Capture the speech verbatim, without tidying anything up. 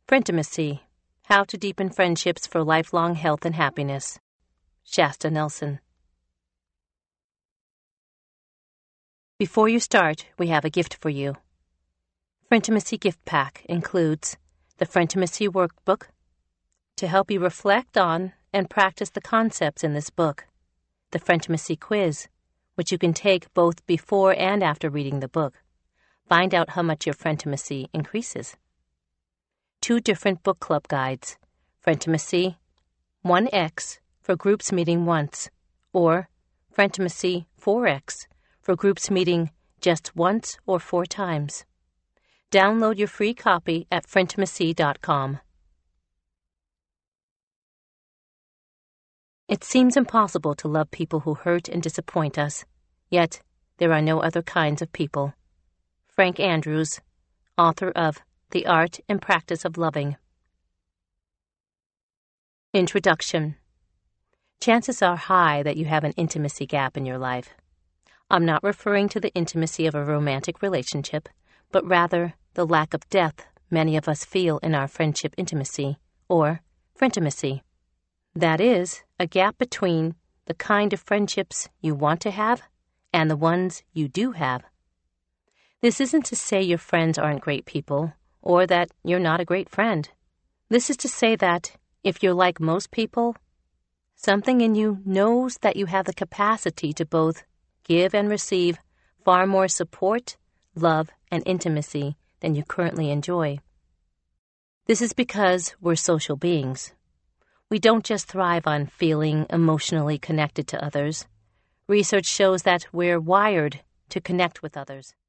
Frientimacy, How to Deepen Friendships for Lifelong Health and Happiness. Shasta Nelson. Before you start, we have a gift for you. Frientimacy Gift Pack includes the Frientimacy Workbook to help you reflect on and practice the concepts in this book, the Frientimacy Quiz, which you can take both before and after reading the book. Find out how much your frientimacy increases. Two different book club guides, Frientimacy one X for groups meeting once, or Frientimacy four X for groups meeting just once or four times. Download your free copy at frientimacy dot com. It seems impossible to love people who hurt and disappoint us, yet there are no other kinds of people. Frank Andrews, author of The Art and Practice of Loving. Introduction. Chances are high that you have an intimacy gap in your life. I'm not referring to the intimacy of a romantic relationship, but rather the lack of depth many of us feel in our friendship intimacy, or frientimacy. That is, a gap between the kind of friendships you want to have and the ones you do have. This isn't to say your friends aren't great people, or that you're not a great friend. This is to say that, if you're like most people, something in you knows that you have the capacity to both give and receive far more support, love, and intimacy than you currently enjoy. This is because we're social beings. We don't just thrive on feeling emotionally connected to others. Research shows that we're wired to connect with others.